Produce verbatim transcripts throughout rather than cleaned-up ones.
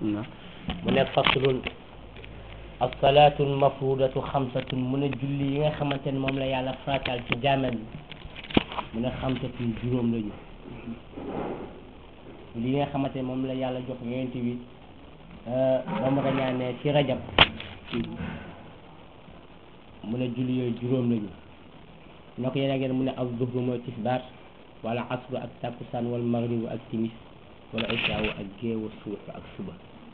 mu ne faslun as-salaatu al-mafruudatu xamsatun mu ne julli yi nga xamante ne moom la yàlla farataal ci jaamam bi mu ne xamsatun juróom lañu julli yi nga xamante ne moom la yàlla jox yonent bi ba mu rañaanee ci rajab mu ne julli yooyu juróom lañu na ko yeneen mu ne az-zuhru mooy tisbaar wala asru ak takkusaan wala magribu ak timis wala isaawu ak géewu suuf ak suba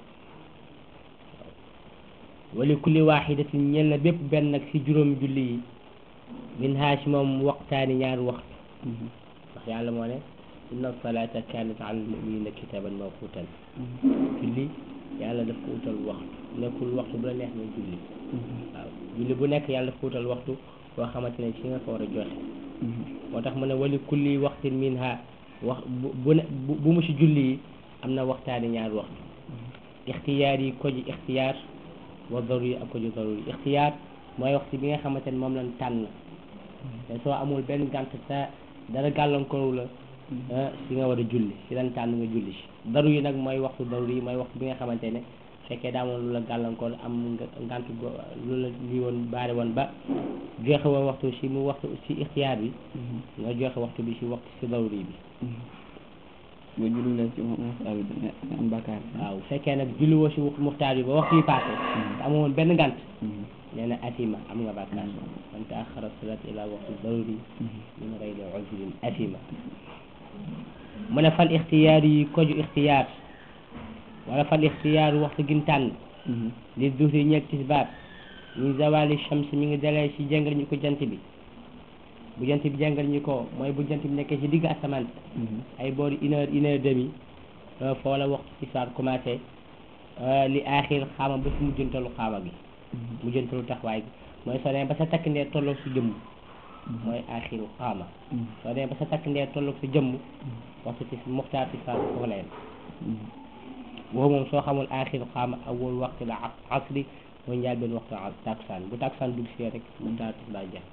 wali kulli waaxidatin ñel na bépp benn nag ci juróom julli yi min haa ci moom waxtaani ñaari waxtu ndax yàlla moo ne inna salaata kaanat ala al-mu'miniina kitaaban mawquutan julli yàlla daf ko utal waxtu nekkul waxtu bu la neex na julli waaw julli bu nekk yàlla daf ko utal waxtu boo xamante ne ci nga ko war a joxe moo tax mu ne wali kulli waxtin min haa wax bu bu bu mu ci julli yi am na waxtaani ñaari waxtu ixtiyaar yi ko ji ixtiyaar wa daruri ak ko ji daruri ixtiyaar mooy waxtu bi nga xamante ne moom lañ tànn te soo amul benn gànt sa dara gàllankooru la si nga war a julli si lañ tànn nga julli si daruri nag mooy waxtu daruri mooy waxtu bi nga xamante ne fekkee daa amoon lu la gàllankoor am ngànt lu la lii woon baare woon ba joxe woon waxtu si mu waxtu si ixtiyaar bi nga joxe waxtu bi si waxtu si daruri bi nga julli la ci muxtaar bi nga am bàkkaar waaw bu fekkee nag julli woo si muxtaar bi ba waxtu yi passé te amoon benn ngànt nee na atima am nga bàkkaar man taaxara salat ila waxtu daruri min gayri uzrin atima mu ne fal ixtiyaar yi koju ixtiyaar wala fal ixtiyaar waxtu gin tànn li duhri ñeeg tisbaar min zawali shams mi ngi dalee si jëngal ñu ko jant bi bu jant bi jàngal ñu ko mooy bu jant bi nekkee ci digg asamaan ay boori une heure une heure demi foo la waxtu tisbaar commencé li aaxir xaama ba si mujjantalu xaama gi mujjantalu taxawaay gi mooy soo demee ba sa takk ndee tolloog si jëmm mooy aaxiru xaama soo demee ba sa takk ndee tolloog si jëmm waxtu tis muxtaar tisbaar foofu la yem boobu moom soo xamul aaxiru xaama awwal waxtu la asri mooy njaal benn waxtu takkusaan bu takkusaan dugg si rek muxtaar tisbaar jeex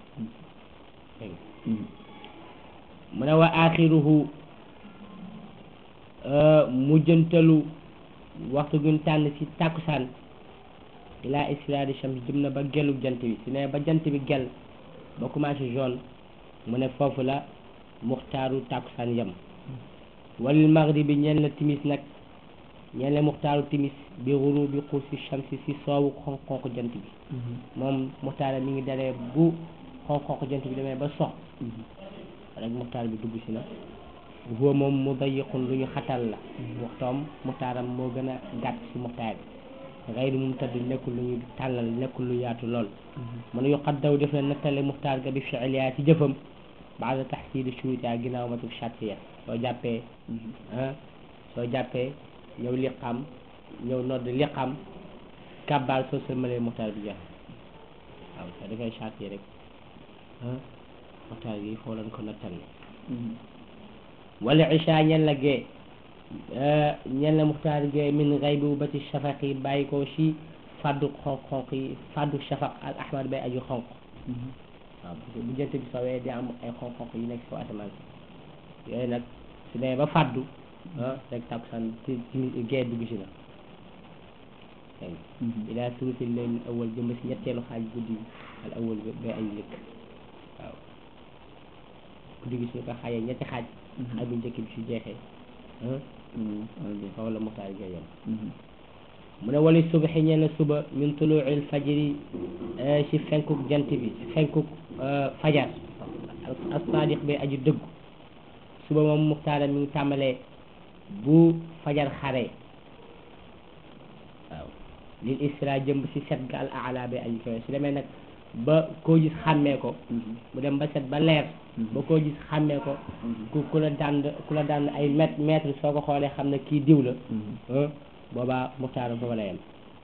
mu ne wa axiruhu mujjantalu waxtu guñ tànn ci tàkkusaan ilaa istiraadi shams jëm na ba gellu jant bi su ne ba jant bi gell ba commencé jaune mu ne foofu la muxtaaru tàkkusaan yem walil maghribi ñeen la timis nag ñeen la muxtaaru timis bi ghurubi qursi shamsi si soowu xonq-xonq jant bi moom muxtaara mi ngi dalee bu xonq-xonq jant bi demee ba sox rek muxtaar bi dugg si na huwa moom mudayiqun lu ñu xatal la waxtoom muxtaaram moo gën a gàtt si muxtaar bi xayru mum tëdd nekkul lu ñu tàllal nekkul lu yaatu lool mën yu xaddaw def na nattale muxtaar ga bi fi'liyaa ci jëfam baada taxsiili shuruutihaa ginnaaw matuk shartiya soo jàppee soo jàppee ñëw liqaam ñëw nodd liqaam kàbbaal soo sëlmalee muxtaar bi jeex waaw soo defee shartiya rek muxtaar gi foo leen ko nattal wala isha ñen la gee ñen la muxtaar gee min gaybi ubati shafaq yi bàyyi ko si faddu xonq-xonq yi faddu shafaq al ahmar bay aju xonq waaw bu jant bi sowee di am ay xonq-xonq yi nekk si asamaan si yooyu nag su demee ba faddu rek takkusaan ci ci gee dugg si na ilaa sulusi layl awal jëm si ñetteelu xaaj guddi al awal bay aju lëkk waaw guddi gi suñu ko xaajee ñetti xaaj xaaj bu njëkk bi su jeexee foofu la muxtaar gi yem mu ne wali subaxi ñeen la suba min tuluuil fajri si fenkuk jant bi si fenkuk fajar as-saadiq bi aju dëggu suba moom muxtaara mi ngi tàmbalee bu fajar xaree waaw lil isra jëmb si set ga al aala bi aju koy su demee nag ba koo gis xàmmee ko mu dem ba set ba leer ba koo gis xàmmee ko ku ku la dànd ku la dànd ay mètre mètre soo ko xoolee xam ne kii diw la boobaa muxtaara foofu la yem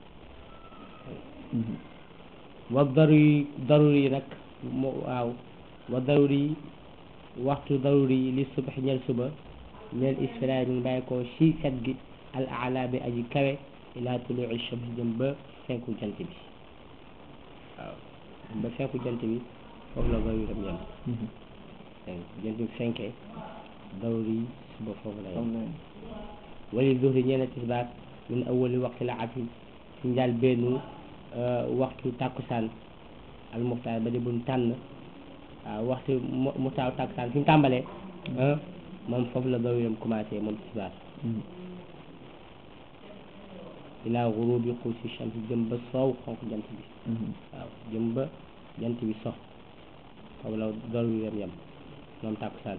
wa daruri daruri nag mu waaw wa daruri waxtu daruri li subax ñel suba ñel isfira mi ngi bàyyi ko si set gi al aala bi aji kawe ila tuluu'i shams jëm ba fenku jant bi waaw ba fenku jant bi foofu la daruri tam yem jant bi fenkee daruri suba foofu la yem wali zuhri ñeena tisbaar min awali waqti la ati ci njaal bennu waxtu tàkkusaan al muxtaar ba di buñ tànn waaw waxtu muxtaar tàkkusaan fi mu tàmbalee moom foofu la dawiram commencé moom tisbaar ilaa gurubi quusi shams jëm ba soow xonk jant bi waaw jëm ba jant bi sox foofu la dawiram yam moom tàkkusaan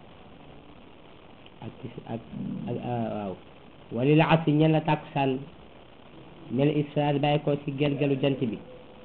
ak ak ak waaw wali la asi ñen la tàkkusaan mel israel bàyyi ko ci gelgelu jant bi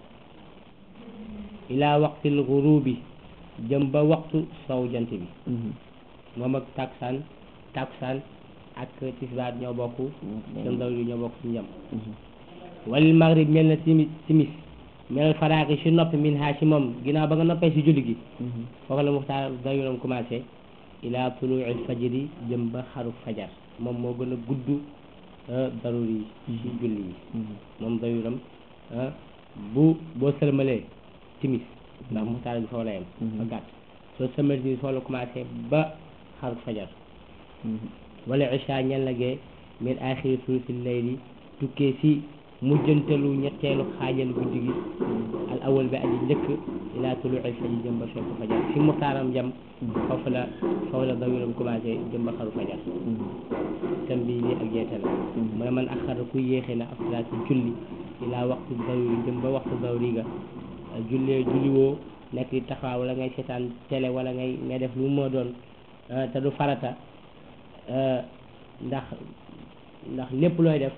ilaa waqtil gurubi jëm ba waxtu sow jant bi moom ak tàkkusaan tàkkusaan ak tisbaar ñoo bokk seen daw yi ñoo bokk ci njam walil maghrib mel na timis timis mel faraaxi si noppi min ha si moom ginnaaw ba nga noppee si julli gi foofu la muxtaar dawuram commencé ila tuluuil fajri jëm ba xaru fajar moom moo gën a gudd daruri yi si julli yi moom dawuram bu boo sëlmalee timis ndax muxtaar bi foofu la yem ba gàtt soo sëlmalee timis foofu la commencé ba xaru fajar wala isha ñen la gee min axiri sulusi layli tukkee si mujjantalu ñetteelu xaajal guddi gi al awal bi aji njëkk ila tuluuil fajri jëm ba fekk fajar fi muxtaaram jam foofu la foofu la dawiram commencé jëm ba xaru fajar tam bi lii ak yeete la mooy man axara ku yéexe na asalaat si julli ila waxtu dawri jëm ba waxtu dawri ga jullee julliwoo nekk di taxaw wala ngay seetaan télé wala ngay ngay def lu moo doon te du farata ndax ndax lépp looy def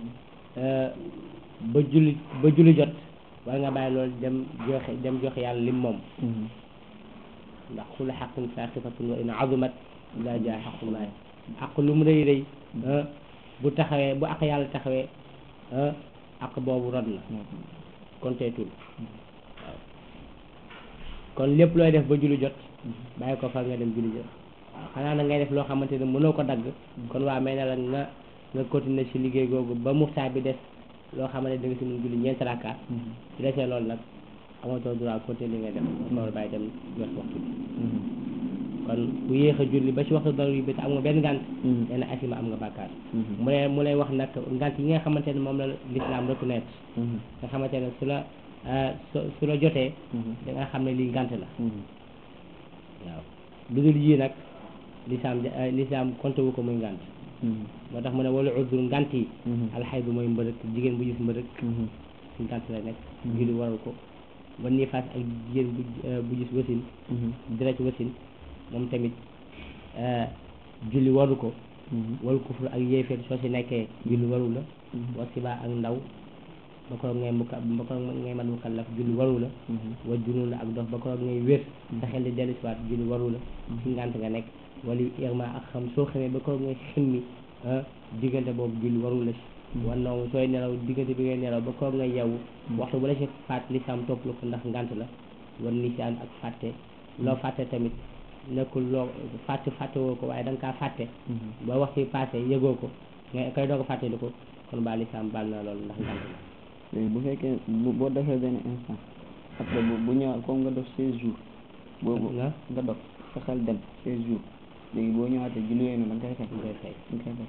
ba julli ba julli jot war nga bàyyi loolu dem joxe dem joxe yàlla lim moom ndax kulu xaqin saaxifatun wa in azumat ila jaa xaqullahi aq lu mu rëy rëy bu taxawee bu ak yàlla taxawee ak boobu rod na konteetul waaw kon lépp looy def ba julli jot bàyyi ko fa nga dem julli jot waaw xanaa na ngay def loo xamante ne mënoo ko dagg kon waa may na la nga nga continuer ci liggéey googu ba muxtaar bi des loo xamante ne da nga si mën julli ñeenti rakka su desee loolu nag amatoo droit continuer li ngay def loolu bàyyi dem jot waxtu bi kon bu yéex a julli ba ci waxtu daruri bi te am nga benn ngànt nee na asima am nga bàkkaar mu ne mu lay wax nag ngànt yi nga xamante ne moom la l'islam reconnaître nga xamante ne su la su la jotee da nga xam ne lii ngànt la waaw lu dul yii nag l'islam l'islam compté wu ko muy ngànt moo tax mu ne wala uddur ngànt yi alxaydu mooy mbërëk jigéen bu gis mbërëk ci ngànt la nekk julli waral ko ba nii faas ak jigéen bu bu gis wasin direct wasin moom tamit julli waru ko waru kufur ak yéeféer soo si nekkee julli waru la wa siba ak ndaw ba ko ngay muka ba ko ngay man mukallaf julli waru la wa junun ak dox ba ko ngay wér sa xel di dellu si waat julli waru la ci ngànt nga nekk wala irma ak xam soo xamee ba ko ngay ximmi diggante boobu julli waru la si wan noonu sooy nelaw diggante bi ngay nelaw ba ko ngay yeewu waxtu bu la si faat lislaam topp la ko ndax ngànt la war nisaan ak fàtte loo fàtte tamit nekkul loo fàtte fàtte woo ko waaye da nga kaa fàtte ba waxtu passé yëgoo ko nga koy doog a fàtte di ko kon ba lislaam baal na loolu ndax ngànt la léegi bu fekkee boo defee benn instant après bu bu ñëwaat comme nga def seize jours boobu nga dog sa xel dem seize jours léegi boo ñëwaatee julli yooyu noonu da nga koy fay nga koy fay da nga koy fay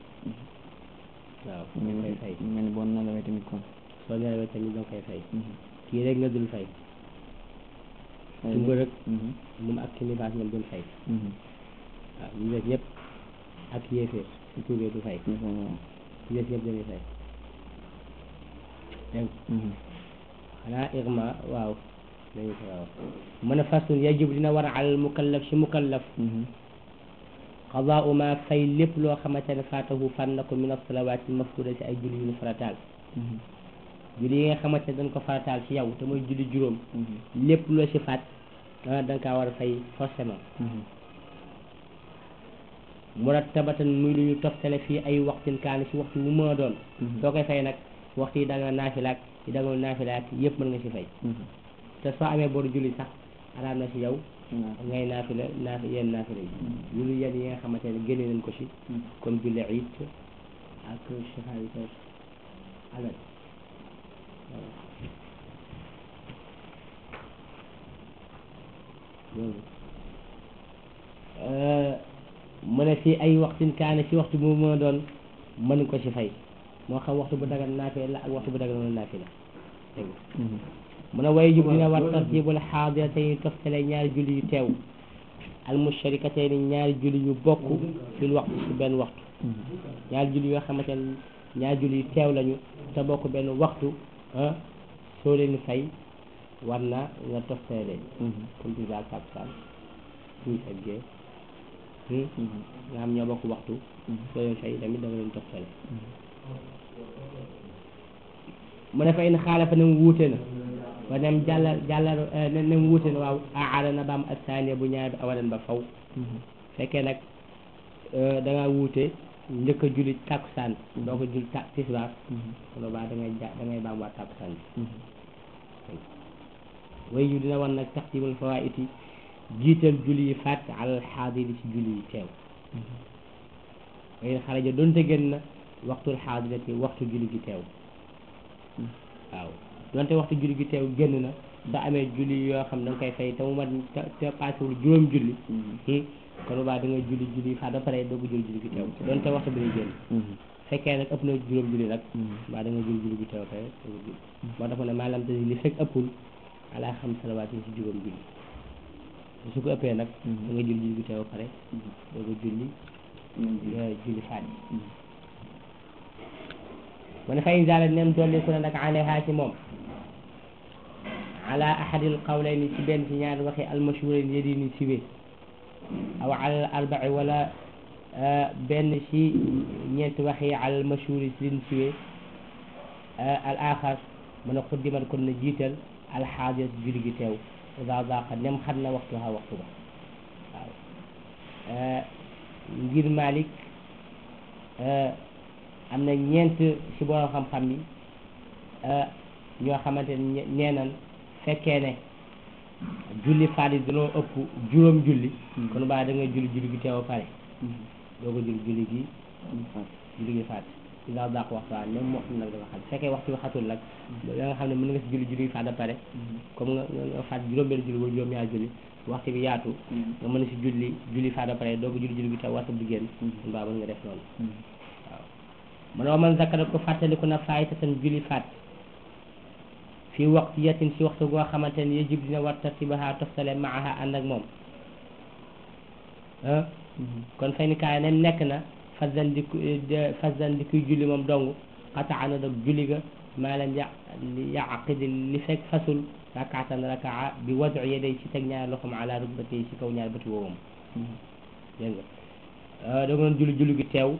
waaw nga koy fay mel ni boo nelawee tamit kon soo nelawee tamit da nga koy fay kii rek nga dul fay su mbërëg moom ak ki nifaas ñoom dul fay waaw ñu des ñëpp ak yéeféer su tuubee du fay ñu des ñëpp dañuy fay dégg xanaa irma waaw dañuy fay waaw mën a fasun yajib dina war a al mukallaf si mukallaf qadaa ma fay lépp loo xamante ne faatahu fan na ko min as-salawaati mafruuda si ay julli yu ñu farataal julli yi nga xamante ne dañ ko farataal ci yow te mooy julli juróom lépp loo si faat da nga kaa war a fay forcément murattabatan muy lu ñu toftale fii ay waxtin kaani si waxtu wu mën a doon soo koy fay nag waxtu yi da nga naafilaak yi da nga naafilaak yëpp mën nga si fay te soo amee boru julli sax araam na si yow ngay naafila naafi yenn naafila yi loolu yenn yi nga xamante ne génne nañ ko si comme julli iid ak shafa'i alal mu ne fii ay waxtin kaane si waxtu bu mën a doon mën ko si fay moo xam waxtu bu dagan naafila la ak waxtu bu dagan naafila dégg nga mu ne way jub dina war tartibul xaadiratayn toftale ñaari julli yu teew al musharikatayn ñaari julli yu bokk fil waxtu ci benn waxtu ñaari julli yoo xamante ne ñaari julli yu teew lañu te bokk benn waxtu ah soo leen fay war na nga toftale leen comme tisbaar takkusaan timis ak gee nga xam ñoo bokk waxtu soo leen fay tamit da nga leen toftale mu ne fa in xaalafa nem wuute na wa nem jàllar jàllar nem wuute na waaw aada na ba am ak saaniya bu ñaar bi awalan ba faw fekkee nag da nga wuute njëkk a julli takkusaan doo ko julli ta tisbaar kono baa da ngay ja da ngay baam waa takkusaan bi way yu dina wan nag taqdimul fawaiti jiital julli yi faat alal xaadiri ci julli yi teew way xaraja doonte gën na waxtul xaadirati waxtu julli gi teew waaw donte waxtu julli gi teew génn na da amee julli yoo xam da nga koy fay te mu mat te paasewul juróom julli kon baa da nga julli julli faat ba pare doo ko julli julli gi teew donte waxtu bi lay génn fekkee nag ëpp na juróom julli nag baa da nga julli julli gi teew ba pare doo ko julli moo tax ne maanaam te li fekk ëppul ala xam salawaat yi si juróom julli su ko ëppee nag da nga julli julli gi teew ba pare doo ko julli julli faat yi mu ne fa in zaala nem dolli ku ne nag alayha ci moom ala ahadil qawlayni ci benn ci ñaari waxi almashhurin yi di ni siwee aw ala arba'i wala benn ci ñeenti waxi al mashhuri si din siwee al axar mu ne xuddimat kon na jiital alxaadir julli gi teew ida daqa nem xam na waxtu ha waxtu ba waaw ngir Malik am na ñeent ci borom xam-xam yi ñoo xamante ne neenan fekkee ne julli faat yi dañoo ëpp juróom julli kon baa da nga julli julli gi teew pare doo ko julli julli gi julli gi faat ida daq waxtu waa même moo xam nag dafa xam fekkee waxtu bi xatul nag da nga xam ne mën nga si julli julli gi faat ba pare comme nga nga faat juróom benn julli wala juróom ñaar julli waxtu bi yaatu nga mën a si julli julli faat ba pare doo ko julli julli gi teew waxtu bi génn kon baa mën nga def noonu man wa man zakara ko fàttaliku na faaytatan julli faat fii waxtu yatin si waxtu goo xamante ne yajib dina war tartibaha toftale maaha ànd ak moom ah kon fay ni kaay nem nekk na fasan di fasan di kuy julli moom dong xataa na dog julli ga maa lam ya yaqidi li fekk fasul rakaatan rakaa bi wadu yaday ci teg ñaari loxom ala rukbati ci kaw ñaari bëti woowam dégg nga da nga doon julli julli gi teew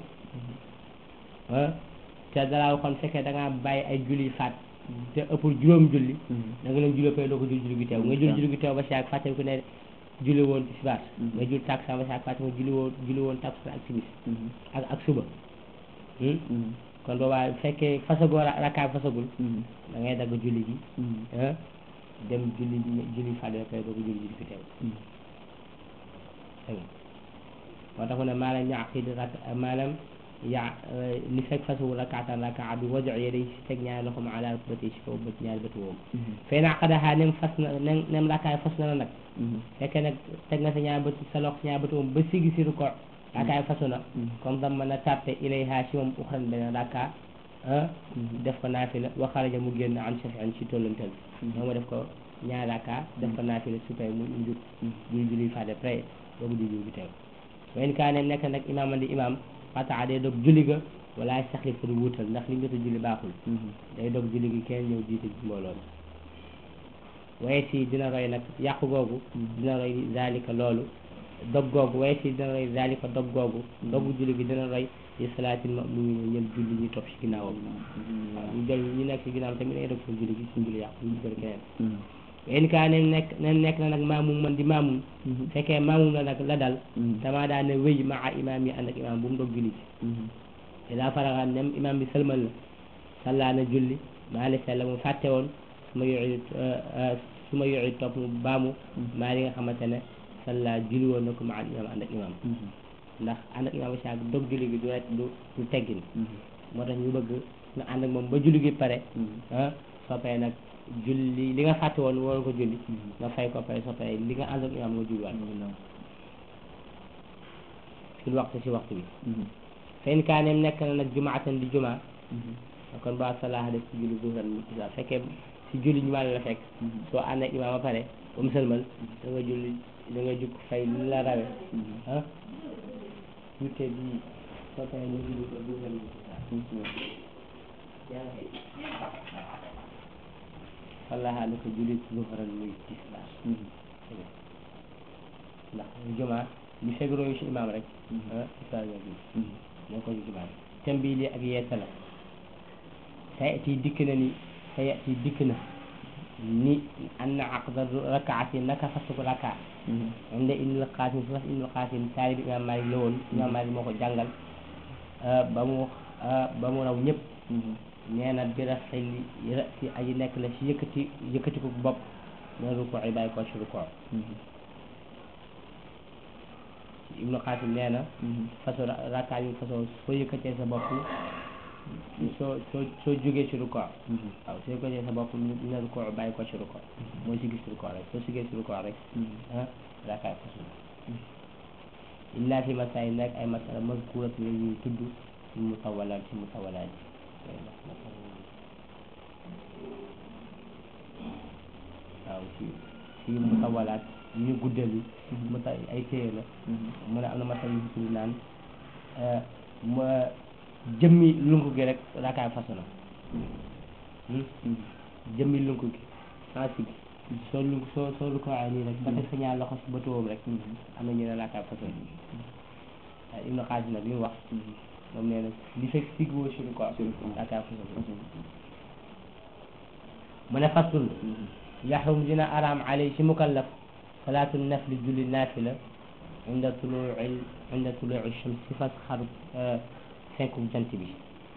te dalaa waxoon fekkee da ngaa bàyyi ay julli faat te ëppul juróom julli da nga leen julli pay doo ko julli julli gi teew nga julli julli gi teew ba saak fàtte ku ne julli woon tisbaar nga julli takkusaan ba saak fàtte nga julli woon julli woon takkusaan ak timis ak ak suba kon boobaa fekkee fasagoo rakkaay fasagul da ngay dagg julli gi dem julli julli faat pay doo ko julli julli gi teew moo tax mu ne maalam ñaqid rak maalam yaa li fekk fasu rakaatan rakaa bi wadu yaday si teg ñaari loxoom ala rukbati si kaw bët ñaari bët woowu fay na aqadaha nem fas na nem nem rakaay fas na la nag fekkee nag teg nga sa ñaari bët sa loxo si ñaari bët woowu ba sigi si ruko rakaay fasu na comme dam mën a tàppe ilayha si moom uxran beneen raka def ko naafila wa xaraja mu génn an shafi'an si tollantal moom ma def ko ñaari raka def ko naafila su pay mu njut julli julli fàtte près boobu di julli bi teew wen kaa ne nekk nag imaam di imam xataa day dog julli ga wala saxli pour wuutal ndax li nga jot a julli baaxul day dog julli gi kenn ñëw jiite mbooloo mi waaye si dina roy nag yàqu googu dina roy zalika loolu dog googu waaye si dina roy zalika dog googu dogu julli gi dina roy di salaatil ma'muumiin ñël julli ñi topp si ginnaawam waaw ñu jël ñu nekk si ginnaawam tamit day dog seen julli gi suñu julli yàqu ñu jël keneen wen kaa ne nekk ne nekk na nag maamum man di maamum fekkee maamum la nag la dal dama daa ne wéy maa imaam yi ànd ak imaam bu mu dog julli ci ila faraxa nem imaam bi sëlmal la salla na julli maa li sella mu fàtte woon su ma yoxi su ma yoxi topp mu baamu maa li nga xamante ne salla julli woon na ko ma imaam ànd ak imaam ndax ànd ak imaam saak dog julli gi du rek du du teggin moo tax ñu bëgg nga ànd ak moom ba julli gi pare ah soppee nag julli li nga fàtte woon waroon ko julli nga fay ko pare soppee li nga ànd ak imaam nga julliwaat ci waxtu si waxtu bi fen kaaneem nekk na nag jumaatan di juma kon ba salaaha def ci julli zuhran mu tisbaar fekkee si julli jumaa la fekk soo ànd ak imaam ba pare ba mu sëlmal da nga julli da nga jukk fay li la rawe ah jutte bi soo paree nga julli ko zuhran mu tisbaar salaaha da ko julli zuhran muy tisbaar ndax jumaa li fekk royu si imaam rek ah tisbaar nga julli moo ko jumaa tem bii lii ak yeesa la sayati dikk na ni sayati dikk na ni anna aqda rakaati naka fasuk raka inde ibnul qasim fi fas ibnul qasim taalibi imam Malik la woon imam Malik moo ko jàngal ba mu ba mu raw ñëpp nee na bira xilli si aji nekk la si yëkkati yëkkati ko bopp na ruko yi bàyyi ko si ruko ibnul qasim nee na façon raka yu façon soo yëkkatee sa bopp soo soo soo jógee ci ruko waaw soo ko sa bopp dina ruko bàyyi ko ci ruko mooy si gis ruko rek soo sigee ci ruko rek ah raakaay façon illa fi masaay nekk ay masala mazkurat la ñuy tudd ci mutawalaat ci mutawalaat waaw ci ci mutawalaat yu ñu guddal yi muta ay téye la mu ne am na masala yu fi tudd naan ma jëmmi lunku gi rek raakaay façon jëmmi lunku gi sans sig soo lunku soo soo lu ko ay nii rek ba teg sa ñaar loxo si bëtuwoom rek am na ñu ne raakaay façon waaw Ibnu Xaasim nag li mu wax moom nee na li fekk sigoo si lu ko raakaay façon mu ne fasul yaxrum dina araam alay si mukallaf salaatu nafli julli naafila inda tuluuci inda tuluuci shams si fas xaru fenku jant bi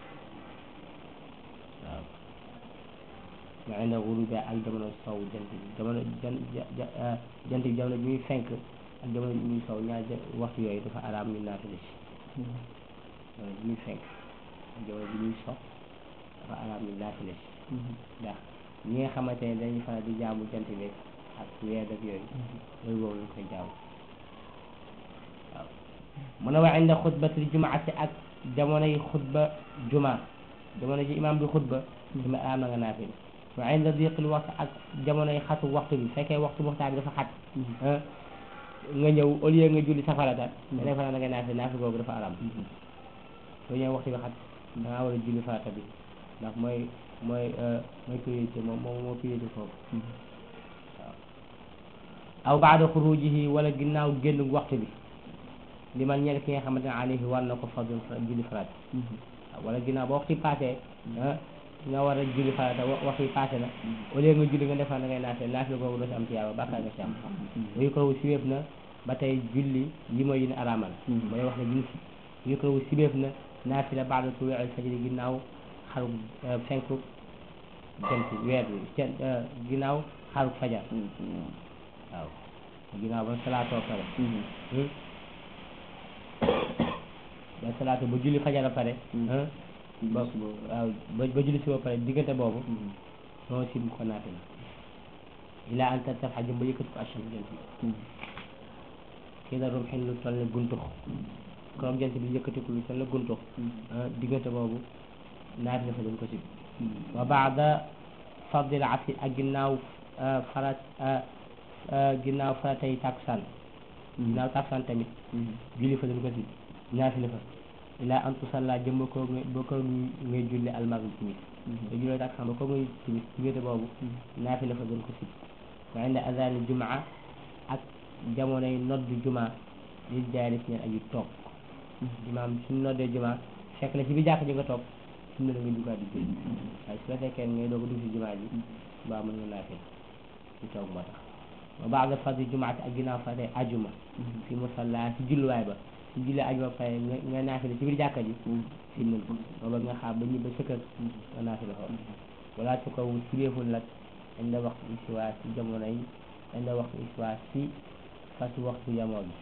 waaw ma inda gurubi ak jamono sow jant bi jamono jant bi jamono bi muy fenk ak jamono bi muy sow ñaar waxtu yooyu dafa araam ñu naafila si jamono bi muy fenk ak jamono bi muy sow dafa araam ñu naafila si ndax ñi nga xamante ne dañuy faral di jaamu jant bi ak weer ak yooyu loolu boobu lañ koy jaamu waaw mu ne wa inda xutbatil jumaati ak jamonoy xutba juma jamono ji imaam bi xutba dima araam na nga naafila wa inda diqil waxtu ak jamonoy xatu waxtu bi fekkee waxtu waxtaan bi dafa xat nga ñëw au lieu nga julli safarata da ngay faral da ngay naafila naafila boobu dafa araam soo ñëw waxtu bi xat da ngaa war a julli farata bi ndax mooy mooy mooy priorité moom moom moo priorité foofu waaw aw baada xurujihi wala ginnaaw génn waxtu bi li man ñeel ki nga xamante ne alayhi war na ko fadl julli farata waaw wala ginnaaw ba waxtu passé nga war a julli farata waxtu passé na au lieu nga julli nga defal na ngay naafila naafila boobu doo si am tiyaaba bàkkaar nga si am yu ko sibeef na ba tey julli yi mooy yin araamal mooy wax ne julli yu ko sibeef na naafila baada tuluu'i al-fajr ginnaaw xaru fenku jant weer bi ginnaaw xaru fajar waaw ginnaaw ba salaatoo pare ba salaatu ba julli fajar a pare ba waaw ba julli si ba pare diggante boobu noo si bu ko naafila ilaa an tartafi'a jëm ba yëkkati ko acham jant bi kii da rum xin lu toll ne guntux comme jant bi yëkkati ko lu toll ne guntux diggante boobu naafila fa dañ ko si wa baada fadl asr ak ginnaaw farat ginnaaw faratay takkusaan ginnaaw takkusaan tamit julli fa dañ ko si naafila fa ilaa an tusalla jëm ba ko ba ko ngay julli almaghrib timis ba julli takkusaan ba ko ngay timis diggante boobu naafila fa dañ ko si wa inda adaan jumaa ak jamonoy noddu jumaa lil jaalis ñeen aji toog imaam suñu noddee jumaa fekk la ci bi jàkk ji nga toog suñu la nga duggaat di julli waaye su la fekkee ngay doog a dugg si jumaa ji mbaa mën nga naafila ci toog moo tax wa ba'da fadli jumaati ak ginnaaw fatee ajuma fi musalla si julluwaay ba si julli ajuma pare nga naafila ci biir jàkka ji si mën booba nga xaar ba ñibba sa kër nga naafila foofu wala su ko si béeful nag dañ la waxtu istiwaa si jamono yi dañ la waxtu istiwaa si fas waxtu yamoo bi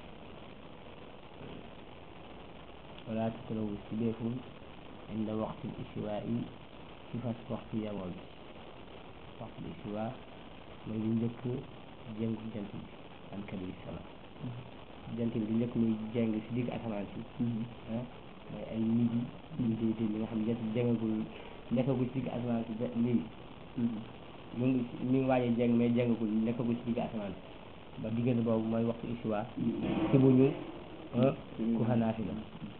wala su ko si béeful dañ la waxtu istiwaa yi si fas waxtu yamoo bi waxtu istiwaa mooy lu njëkk jëngu jant bi an kabiri sama jant bi lu njëkk muy jeng si digg asamaan si mooy ay midi midi li nga xam ne jant bi jengagul nekkagul ci digg asamaan si ba lii mu ngi mi ngi waaj a jeng mais jengagul nekkagul ci digg asamaan ba diggante boobu mooy waxtu istiwa ci bu ñu ku fa naafila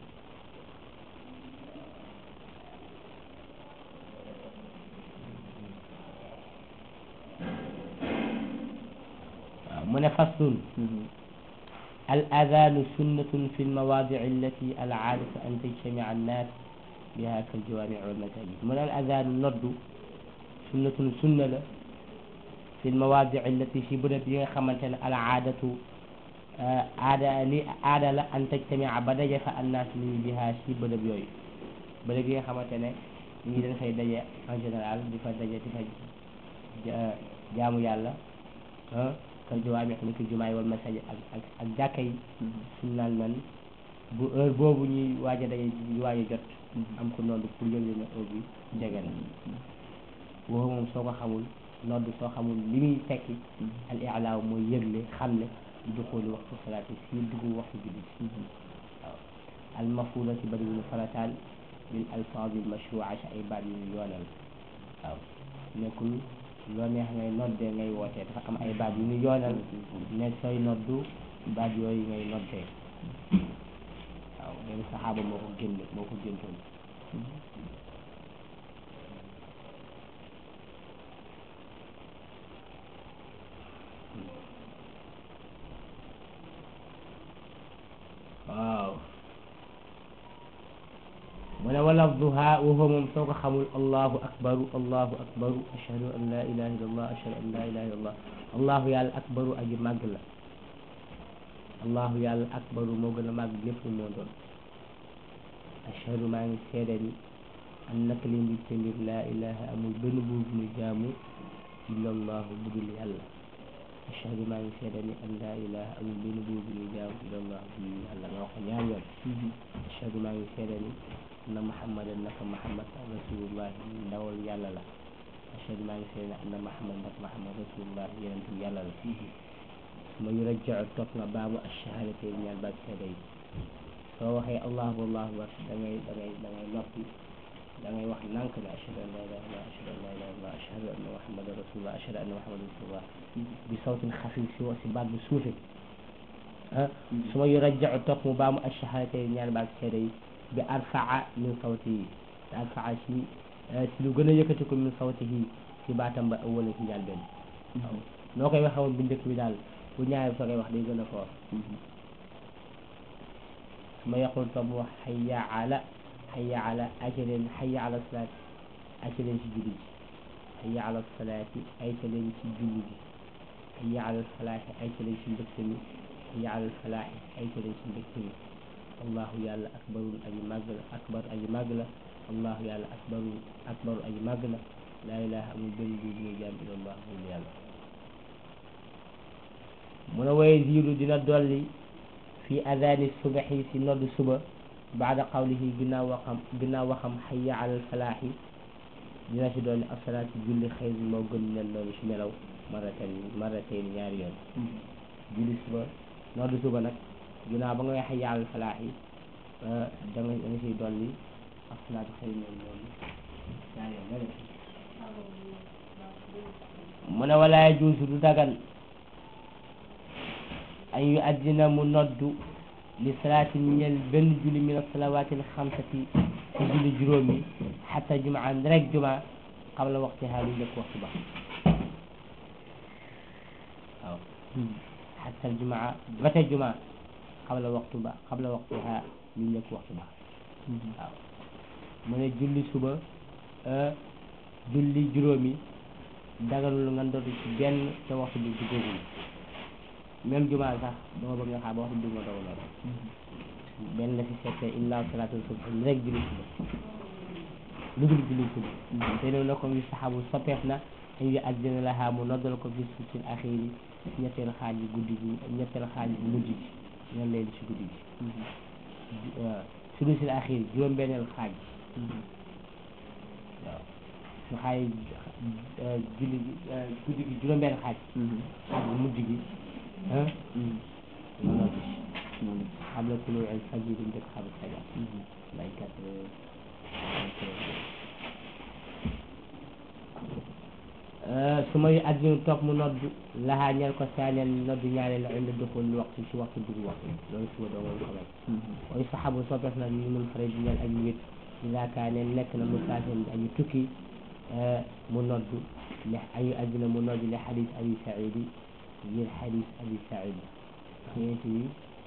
waaw mu ne faslun al adanu sunnatun fi lmawaadici allati al aadatu an tajtamica annaas biha kal jawaamici wal masajid mu ne al adanu noddu sunnatun sunna la fi lmawaadici allati si bërëb yi nga xamante ne al aadatu aada li aada la an tajtamica ba daje fa annaas ni biha si bërëb yooyu bërëb yi nga xamante ne ñi dañ fay daje en général di fa daje di fa jaamu yàlla kal jawaamici ni ki jumaay wal masajid ak ak ak jàkka yi suñ naan man bu heure boobu ñuy waaj a daje di waaj a jot am ko noddu pour yëgle ne heure bi jege na woo moom soo ko xamul noddu soo xamul li muy tekki al i'laa mooy yëgle xam ne du xooli waxtu salaati si dugg waxtu julli waaw al mafuula si bëri ñu farataan bil alfaadil mashruu'a si ay baat yu ñu yoonal waaw nekkul loo neex ngay noddee ngay wootee dafa am ay baat yu ñu yoonal ne sooy noddu baat yooyu ngay noddee waaw benn saxaaba moo ko génn moo ko géntoon waaw mu ne wala duha wa huwa moom soo ko xamul allahu akbaru allahu akbaru ashhadu an la ilaha illa allah ashhadu an la ilaha illa allah allahu yàlla akbaru aji màgg la allahu yàlla akbaru moo gën a màgg lépp moo doon ashhadu maa ngi seede ni an naka li mbir te mbir laa ilaha amul benn buur bu muy jaamu illa allahu budul yàlla ashhadu maa ngi seede ni an laa ilaha amul benn buur bu muy jaamu illa allahu budul yàlla nga wax ko ñaar yoon ashhadu maa ngi seede ni anna muhammadan naka muhammad rasulullah ndawal yàlla la ashhadu maa ngi seede ni anna muhammad naka muhammad rasulullah yonentu yàlla la ma yu rajjao topp nga baamu ash-shahaadatayn ñaar baat seede yi soo waxee allahu allahu akbar da ngay da ngay da ngay noppi da ngay wax nànk ne ashhadu an la ilaha illallah ashhadu an la ilaha illallah ashhadu anna muhammadan rasulullah ashhadu anna muhammadan rasulullah bi sawtin xafiif si si baat bu suufe ah su ma yu rajjao topp mu baamu ash-shahaadatayn ñaar baat seede yi bi arfaa min sawtihi bi arfaa si si lu gën a yëkkati ko min sawtihi si baatam ba wala si njaal benn waaw noo koy waxee woon bu njëkk bi daal bu ñaareel soo koy wax day gën a foor su ma yaqul toog mu wax hayya ala hayya ala ajaleen hayya ala salaat ajaleen si julli ji hayya ala salaati aytaleen si julli ji hayya ala falaaxi aytaleen si mbégte mi hayya ala falaaxi aytaleen si mbégte mi allahu yàlla akbarul aji màgg la akbar aji màgg la allahu yàlla akbaru akbaru aji màgg la laa ilaha amul benn buur bu ñuy jaam illa allah mooy yàlla mu ne waye ziidu dina dolli fi adani subaxi si noddu suba baada qawlihi ginnaaw waxam ginnaaw waxam hayya alal falaaxi dina si dolli asalaatu julli xëy moo gën nen loolu si nelaw marateen marateen ñaari yoon julli suba noddu suba nag ginnaaw ba nga wax hayya alal falaaxi da nga da nga siy dolli asalaatu xëy nen loolu ñaari yoon mu ne wala yajuuzu du dagan an yu addina mu noddu li salaati ñeel benn julli min asalawaati alxamsati ci julli juróomi xata jumaa rek jumaa qabla waqtiha lu njëkk waxtu ba waaw xata jumaa ba tey jumaa qabla waxtu ba qabla waqtiha lu njëkk waxtu ba waaw mu ne julli suba julli juróomi daganul nga noddu ci benn te waxtu bi duggagul même jumaa sax dama bëgg nga xam ba waxtu bi ma doog loolu benn la si seetee illa salaatul subh rek julli suba lu dul julli suba te loolu na ko yu saxaabu soppeef na an yu addina laha mu noddal ko fi suusil axiri ñetteel xaaj yi guddi gi ñetteel xaaj yi mujj gi ñan leen si guddi gi suusil axiri juróom-benneel xaaj waaw su xaaj julli guddi gi juróom-benn xaaj xaaj bu mujj gi ah looloo gis xam la tuluu al fajr njëkk xam fajar lay kat su may addina toog mu nodd laxaa ñel ko saaneen nodd ñaareel la indi duxul waxtu si waxtu dugg waxtu loolu suba doo moom xamee ooy saxabu soppeef nag li mun fare di ñel aji wét di laakaa ne nekk na mu saafeen bi aji tukki mu nodd li ayu addina mu nodd li xadis abi saidi ngir xadis abi said wax yonent bi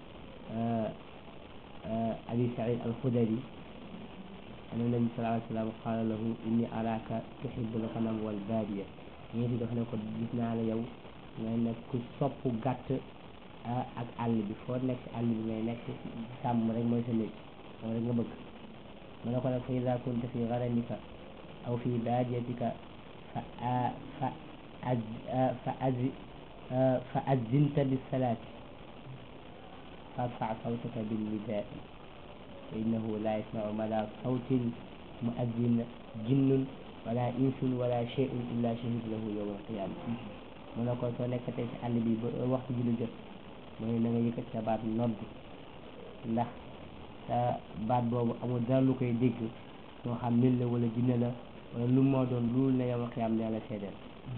abi said alxudari anna nabi sallallahu alayhi wa sallam qaala lahu inni araka tuhibbul ghanam wal baadiya ñeenti daf ne ko gis naa la yow ngay nekk ku sopp gàtt ak àll bi foo nekk si àll bi ngay nekk sàmm rek mooy sa métier moom rek nga bëgg mu ne ko nag fa iza kunta fi ghanamika aw fi baadiyatika fa fa az fa az fa azinta bis salaati farfa sawtaka bil nidaa'i fa innahu la yasma'u mala sawtil mu'azzin jinnun wala insun wala shay'un illa shahid lahu yawma al-qiyama mu ne ko soo nekkatee ci àll bi ba waxtu julli jot mooy na nga yëkkat sa baat nodd ndax sa baat boobu amul dara lu koy dégg moo xam nit la wala jinne la wala lu moo doon loolu ne yawma al-qiyama ne la seedeel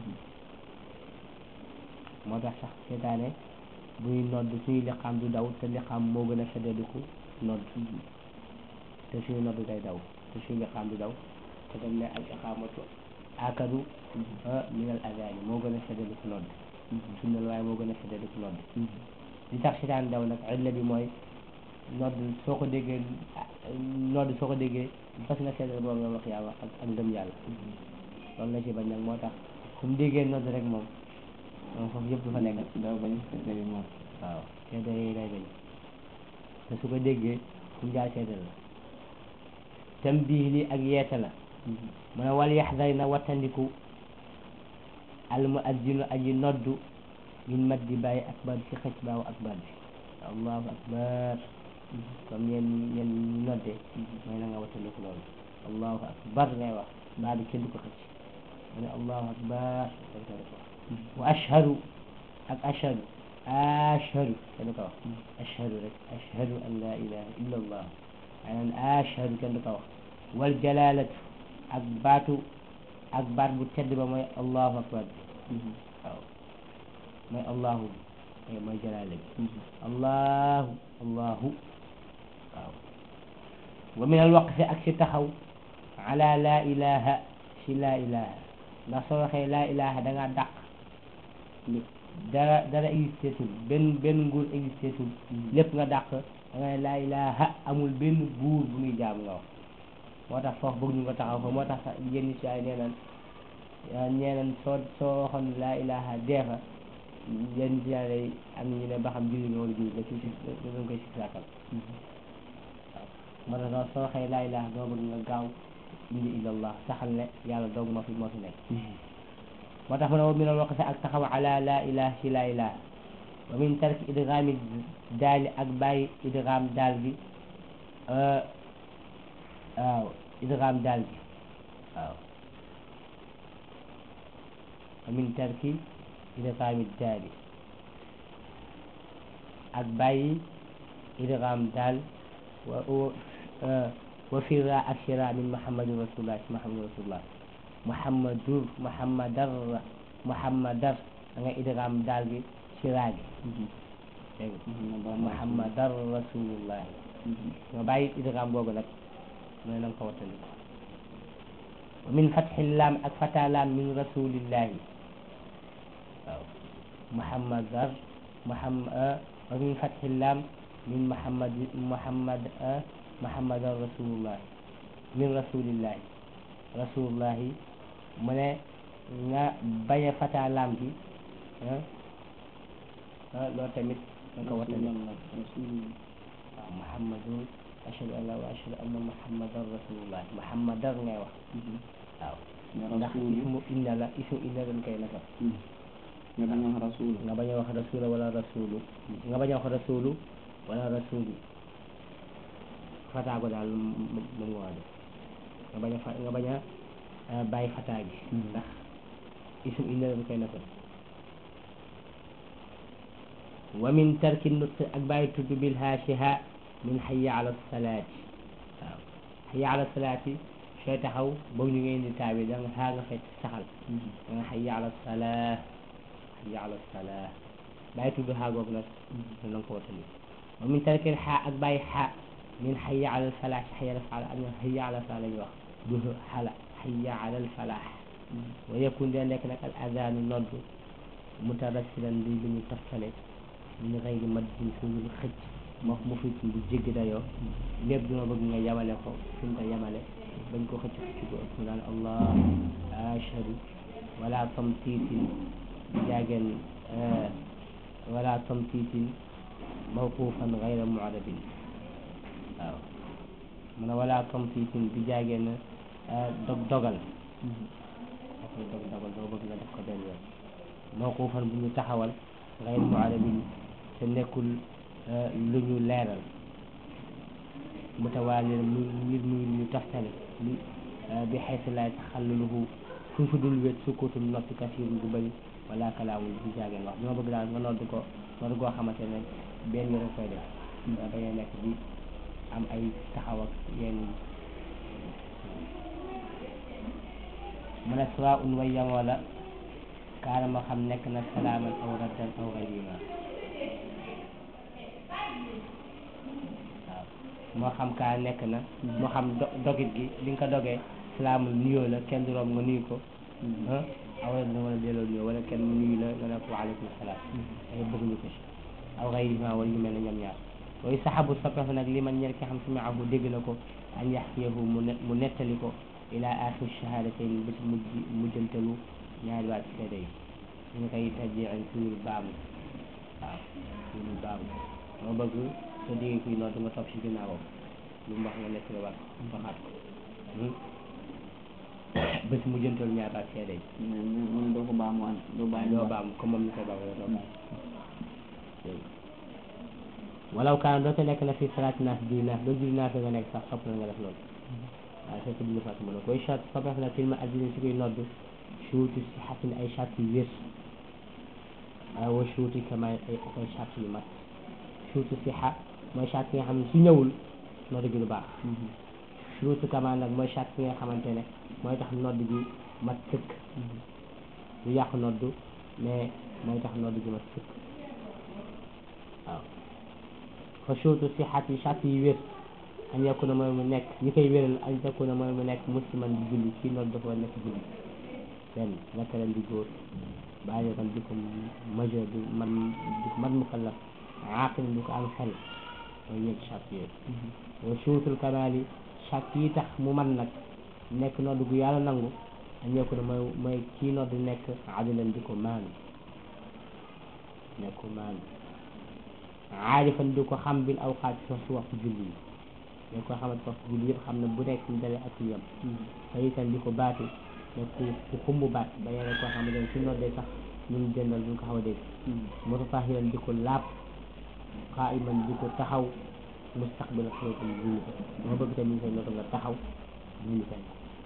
moo tax sax seetaane buy nodd suñuy liqaam du daw te liqaam moo gën a seddaliku nodd te suñu nodd day daw te suñu liqaam du daw te dañ ne al iqaamatu akadu min al adani moo gën a seddaliku nodd sunna la waaye moo gën a seddaliku nodd li tax seetaan daw nag illa bi mooy nodd soo ko déggee nodd soo ko déggee fas nga seddal boobu nga wax yàlla ak ak ngëm yàlla loolu la ci bañ nag moo tax fu mu déggee nodd rek moom moom foofu yëpp du fa nekk daw bañ seddali moom waaw seddal yi lay bañ te su ko déggee fu mu jaar seddal la tambiih li ak yeete la mu ne wal yaxdari na wattandiku al muazzinu aji noddu min maddi bàyyi akbar ci xëcc baaw akbar bi allahu akbar comme ñeen ñeen nodde mooy na nga wattandiku loolu allahu akbar ngay wax baa bi kenn du ko xëcc mu ne allahu akbar dañ ko def wax wa ashhadu ak ashhadu ashhadu kenn du ko wax ashhadu rek ashhadu an la ilaha illa allah anan ashhadu kenn du ko wax wal jalalatu ak baatu ak baat bu tedd ba mooy allahu akbar bi waaw mooy allahu bi mooy jalaale bi allahu allahu waaw wa min al waqfi ak si taxaw ala la ilaha si la ilaha ndax soo waxee la ilaha da ngaa dàq dara dara existé tul benn benn nguur existé tul lépp nga dàq da nga ne la ilaha amul benn buur bu muy jaam nga wax moo tax foofu bëgg ñu ko taxaw fa moo tax yenn si ay nee naan nee naan soo soo waxoon laa ilaha deefa yenn si ay am ñu ne ba xam julli nga wala julli la ci dañ koy si sàkkal waaw moo tax soo waxee laa ilaha doo bëgg nga gaaw indi illallah saxal ne yàlla doog ma fi moo fi nekk moo tax mu ne wa min al waqfi ak taxaw ala laa ilaha si laa ilaha wa min tarki idgaami daali ak bàyyi idgaam daal bi waaw idgaam daal bi waaw wa min tarki idgaami daali ak bàyyi idgaam daal wa wa firra ak shira min muhammadin rasulullah si muhammadin rasulullah muhammadur muhammadar muhammadar da nga idgaam daal bi shira gi dégg nga muhammadar rasulullah nga bàyyi idgaam boobu nag mooy na nga ko wattandiku wa min fatxi laam ak fata laam min rasulillahi waaw muhammadar muhammad wa min fatxi laam min muhammad muhammad muhammadar rasulullah min rasulillahi rasulillahi mu ne nga bañ a fata laam bi loolu tamit na nga ko wattandiku waaw muhammadu ashhadu an la wa ashhadu anna muhammadan rasulullah muhammadan ngay wax waaw ndax ismu inna la ismu inna dañ koy naka nga bañ a wax rasulu nga bañ a wax rasula wala rasulu nga bañ a wax rasulu wala rasulu fataago daal moom nga war a def nga bañ a fa nga bañ a bàyyi fataa gi ndax ismu inna dañ koy naka wa min tarki nutq ak bàyyi tudd bil haashiha min hayya ala salaati waaw hayya ala salaati sooy taxaw boobu ñu ngi indi taa bi da nga xaa nga xeet saxal da nga hayya ala salaa hayya ala salaa bàyyi tudd xaa googu nag na nga ko watali wa min tarkil xaa ak bàyyi xaa min hayya ala falaax hayya ala falaax ak nga hayya ala salaa la ñuy wax du xala hayya ala falaax wa yakun dina nekk nag al adanu noddu mutarasilan li lu ñu taftale ñu xëy di mat di suñu xëcc moo mu fi bu jéggi dayoo lépp duma bëgg nga yamale ko fi nga ko yamale bañ ko xëcc xëcc bu ëpp mu naan allah ashhadu wala tamtiitin jaageen wala tamtiitin mawqufan gayra mu'rabin waaw mu ne wala tamtiitin bi jaageen dog dogal waxuy dog dogal doo bëgg nga def ko benn yoon mawqufan bu ñu taxawal gayra mu'rabin te nekkul lu ñu leeral mutawaali mu nit muy ñu taftale li bi xaytu laa taxalluluhu fu fu dul wét sukkutum noppi kasiirun bu bëri wala kalaamul bi jaageen wax bi ma bëgg daal nga nodd ko nodd goo xamante ne benn yoon koy def da bañ a nekk bi am ay taxaw ak yenn mu ne soit un way yamoo la kaana ma xam nekk na salaaman aw raddan aw gayrima waaw moo xam kaa nekk na moo xam dogit gi li nga ko dogee salaamul nuyoo la kenn du romb nga nuyu ko aw raddan wala delloo nuyoo wala kenn nuyu la nga ne ko waaleykum salaam ay bëgguñu ko si aw gayrima wala ñu mel ne ñoom ñaar way saxabu soppeef nag li man ñer ki xam sami'ahu dégg na ko an yaxkiyahu mu ne mu nettali ko ila axir shahadatayn ba ci mujj mujjantalu ñaari waat seede yi ñu koy tajjian suñu baamu waaw suñu baamu moo bëgg soo déggee kuy noonu nga topp si ginnaawam lu mu wax nga nettali waat waxaat ko ba ci mujjantalu ñaari waat seede yi moom doo ko baamu an doo baamu doo baamu comme moom ñu koy baamu doo baamu walaw kaan doo ko nekk na fi salaati naas julli naas doo julli naas nga nekk sax sopp na nga def loolu waaw fekk julli faat mën na koy chat soppeef na filma addina si koy nodd shuuti si xasin ay chat yu wér wa shuuti kama ay ay chat yu mat shuuti si xa mooy chat yi nga xam ne su ñëwul nodd gi lu baax shuuti kama nag mooy chat yi nga xamante ne mooy tax nodd gi mat sëkk lu yàq nodd mais mooy tax nodd gi mat sëkk waaw fa shuutu si xat yi chat yi wér an yakuna mooy mu nekk ñi koy wéral an yakuna mooy mu nekk musliman di julli kii noonu dafa nekk julli benn naka leen di góor bàyyi tam di ko majeur di man di ko man mukallaf aaqil di ko am xel mooy ñeenti charte yooyu wa shurutul kamaali charte yi tax mu man nag nekk nodd gu yàlla nangu an yakuna mooy mooy kii nodd nekk adilan di ko maanu nekk ko maanu aarifan di ko xam bil awqaat si waxtu julli yi mais koo xamante waxtu julli yëpp xam ne bu nekk ñu dalee ak yam te itam di ko baati ne ku ku xumb baat ba yene koo xamante ne su noddee sax ñun jëndal duñ ko xaw a dégg mutatahiran di ko laab qaa'iman di ko taxaw mustaqbil xëytam julli ko moo bëgg tamit koy nodd nga taxaw julli ko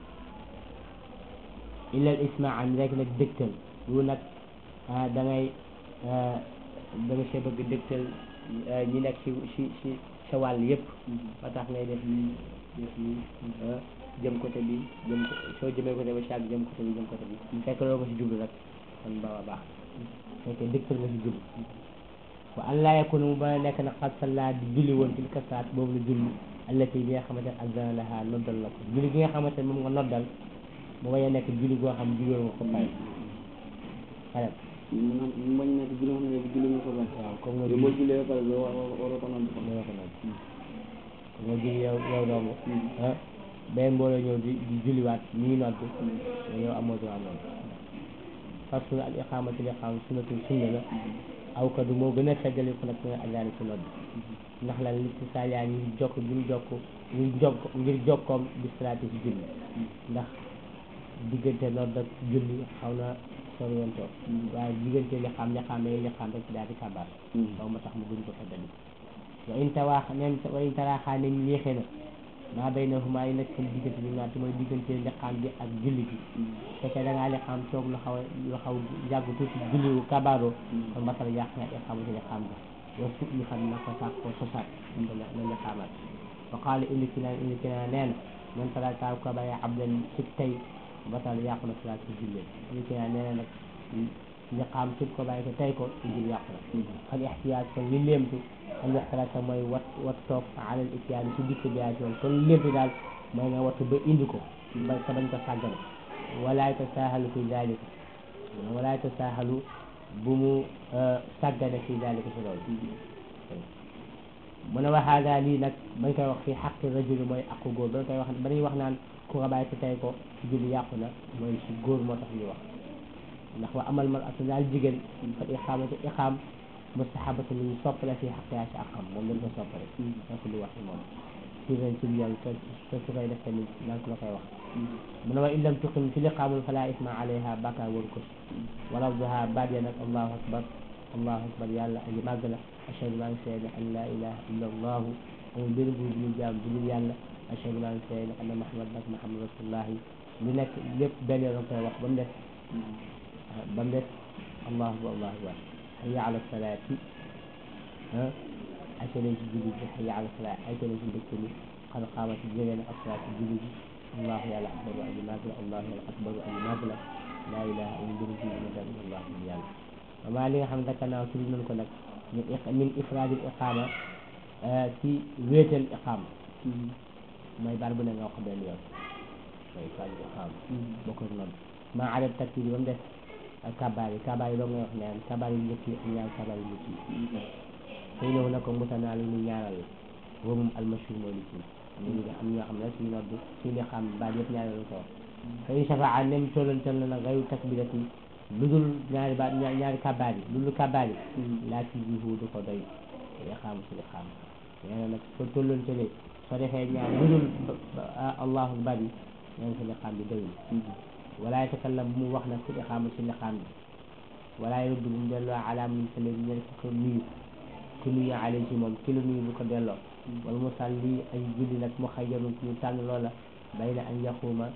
illa al ismaa rek nag dëgtal lu nag da ngay da nga see bëgg dëgtal ñi nekk ci ci ci sa wàll yëpp ba tax ngay def lii def lii jëm côté bi jëm soo jëmee côté ba chaque jëm côté bi jëm côté bi fekk loo ko si jublu rek kon ba baax fekkee dëgtal nga si jublu wa an laa yakuna mu ba nekk na xat salla di julli woon ci kasaat boobu la julli allati bi nga xamante ne azana laha noddal la ko julli gi nga xamante ne moom nga noddal mu bañ a nekk julli goo xam julli nga ko pare xalam mu bañ a nekk julli nga xam ne julli nga ko pare waaw comme nga boo jullee ba pare doo waroo ko nodd waroo ko nodd nga julli yow yow dong ah benn mbooloo ñëw di di julliwaat ñu ngi nodd mais yow amoo droit nodd parce que al iqaamatu li iqaam sunnatul sunna la aw kadu moo gën a feddali ko nag nga ajaani ci nodd ndax lan li ci saa yaa ngir jokk ngir jokk ngir jokk ngir jokkoom di salaati ci julli ndax diggante nodd ak julli xaw na soriwantoo waaye diggante li xam li xam ne li xam rek ci daal di kabaar boobu ma tax mu gën ko feddali wa in tawaax nem wa in taraaxaa ne yéexee na maa baynahuma yi nekk seen diggante bi naat mooy diggante liqaam bi ak julli bi fekkee da ngaa liqaam toog lu xaw a lu xaw yàgg tuuti julli kabaaroo kon masal yàq nga iqaam ci liqaam bi wa su ñu xam na ko sàkk ko sosaat na liqaamaat wa qaala indi ki naan indi ki naan nee na man salaata ko bàyyi abdan ci tey batal yàqu na salaat ci julli li ci nee na nag liqaam ci ko bàyyi ko tey ko ci julli yàqu na al ihtiyaat kon li léemtu an yaxtaraka mooy wat wat toog ala al ityaan ci dikk bi yoon kon li léemtu daal mooy nga wattu ba indi ko ba sa bañ ko sàggane walaay tasaahalu fi dalika walaay tasaahalu bu mu sàggane fi dalika si loolu mu ne waxaa daal lii nag bañ koy wax fi xaqi rajuli mooy aqu góor bañ koy wax ba ñuy wax naan ku nga bàyyi ci tey ko ci julli yàqu na mooy si góor moo tax ñuy wax ndax wa amal mar atu daal jigéen fa iqaamatu iqaam mustahabatu lu ñu soppale fi xaqiyaa si aqam moom lañ ko soppale donc lu wax moom si ren si yoon te te su koy def tamit nan ko la koy wax mu ne wa in lam tuqim fi liqaamul fala isma alayha bàkkaar waru ko wala duha baat ya nag allahu akbar allahu akbar yàlla aji màgg la ashhadu maa ngi seede an laa ilaha illa allahu amul benn buur bu ñu jaam bu dul yàlla ashhadu maa ngi seede anna muhammad nag muhammad rasulullahi lu nekk lépp benn yoon koy wax ba mu def ba mu def allahu akbar allahu akbar hayya ala salaati ah ayca nañ ci julli bi hayya ala salaati ayca nañ ci dëkk bi qad qaamat jege na as-salaatu julli bi allahu yàlla akbaru aji màgg la allahu yàlla akbaru aji màgg la laa ilaha amul benn buur bu ñu jaam allahu yàlla maa li nga xam ne dakanaaw tudd nañ ko nag min ifraadil iqaama ci wéetal iqaama mooy baat bu ne nga wax benn yoon mooy ifraadil iqaama bokk ak noonu maa adab takbir ba mu def kabaar yi kabaar yi doo ngay wax ñaan kabaar yu njëkk yi ak ñaar kabaar yu njëkk yi xëy na na ko musanaa lu ñu ñaanal la boobu moom almashhur mooy li ci am am ñoo xam ne suñu nodd suñu xam baat yëpp ñaanal ko wax xëy shafaa nem tollantal na nag xayru takbirati lu dul ñaari baat ñaari kabaar yi lu dul kabaar yi laa ci jiwu du ko doy iqaam si iqaam nee na nag soo tollantalee soo defee ñaar lu dul allahu akbar yi nee na si iqaam bi doyul wala yatakallam bu mu wax nag si iqaam si iqaam bi wala yurdu bu mu delloo ala mun sale ñen ko nuyu ku nuyu ale ci moom ki la nuyu bu ko delloo wala mu salli ay julli nag mu xayyarun ñu tànn loola bayna an yaxuuma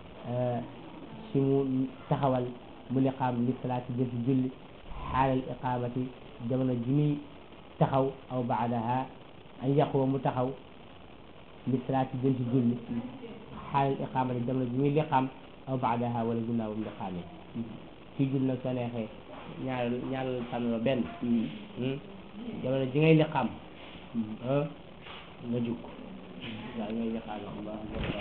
si mu taxawal mu liqaam li salaati jëf julli xaalal iqaamati jamono ji muy taxaw aw baadaha an yaquwa mu taxaw li salaati jëf julli xaalal iqaamati jamono ji muy liqaam aw baadaha wala ginnaaw bu mu liqaamee kii julli nag soo neexee ñaar ñaar tànnaloo benn jamono ji ngay liqaam nga jug waaw ngay liqaam Allah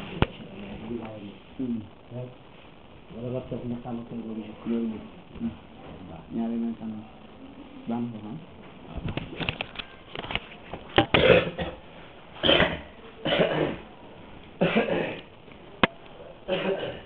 wala nga toog nga xam ko loolu loolu ñaari nañ tam baax na